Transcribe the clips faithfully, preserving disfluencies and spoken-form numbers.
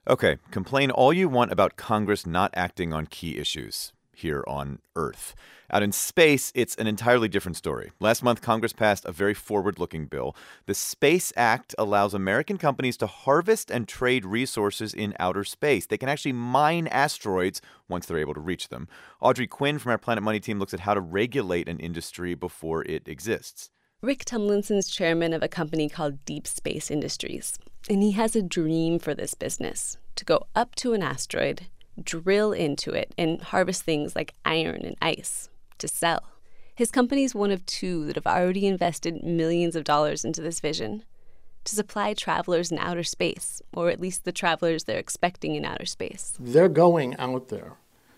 Okay, complain all you want about Congress not acting on key issues here on Earth. Out in space, it's an entirely different story. Last month, Congress passed a very forward-looking bill. The Space Act allows American companies to harvest and trade resources in outer space. They can actually mine asteroids once they're able to reach them. Audrey Quinn from our Planet Money team looks at how to regulate an industry before it exists. Rick Tumlinson's chairman of a company called Deep Space Industries, and he has a dream for this business, to go up to an asteroid, drill into it, and harvest things like iron and ice to sell. His company's one of two that have already invested millions of dollars into this vision, to supply travelers in outer space, or at least the travelers they're expecting in outer space. They're going out there,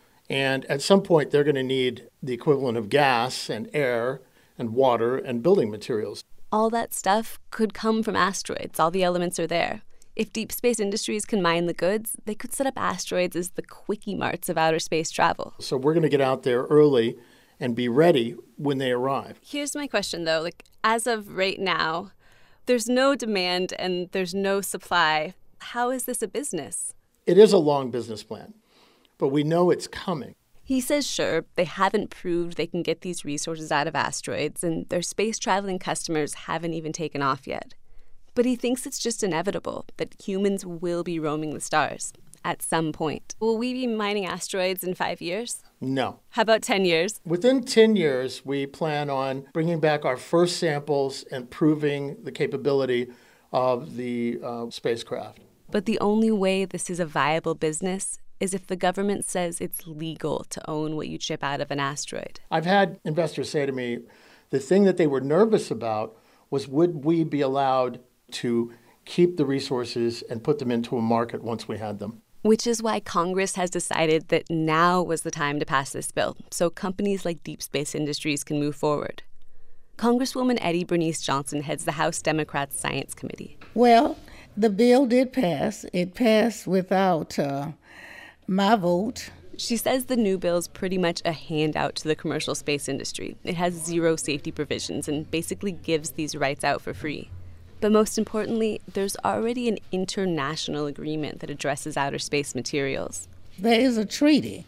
and at some point they're going to need the equivalent of gas and air and water and building materials. All that stuff could come from asteroids. All the elements are there. If Deep Space Industries can mine the goods, they could set up asteroids as the quickie marts of outer space travel. So we're going to get out there early and be ready when they arrive. Here's my question, though. Like, as of right now, there's no demand and there's no supply. How is this a business? It is a long business plan, but we know it's coming. He says, sure, they haven't proved they can get these resources out of asteroids, and their space-traveling customers haven't even taken off yet. But he thinks it's just inevitable that humans will be roaming the stars at some point. Will we be mining asteroids in five years? No. How about ten years? Within ten years, we plan on bringing back our first samples and proving the capability of the uh, spacecraft. But the only way this is a viable business is if the government says it's legal to own what you chip out of an asteroid. I've had investors say to me, the thing that they were nervous about was, would we be allowed to keep the resources and put them into a market once we had them? Which is why Congress has decided that now was the time to pass this bill, so companies like Deep Space Industries can move forward. Congresswoman Eddie Bernice Johnson heads the House Democrats Science Committee. Well, the bill did pass. It passed without uh, my vote. She says the new bill's pretty much a handout to the commercial space industry. It has zero safety provisions and basically gives these rights out for free. But most importantly, there's already an international agreement that addresses outer space materials. There is a treaty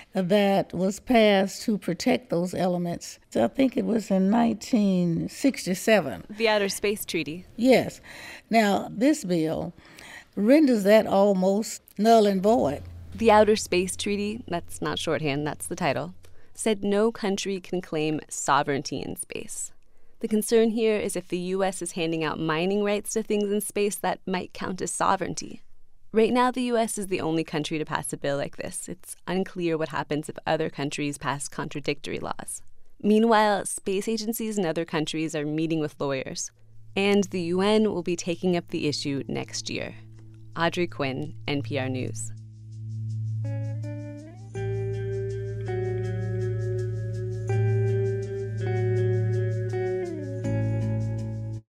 that was passed to protect those elements. I think it was in nineteen sixty-seven. The Outer Space Treaty. Yes. Now, this bill renders that almost null and void. The Outer Space Treaty, that's not shorthand, that's the title, said no country can claim sovereignty in space. The concern here is if the U S is handing out mining rights to things in space, that might count as sovereignty. Right now, the U S is the only country to pass a bill like this. It's unclear what happens if other countries pass contradictory laws. Meanwhile, space agencies in other countries are meeting with lawyers, and the U N will be taking up the issue next year. Audrey Quinn, N P R News.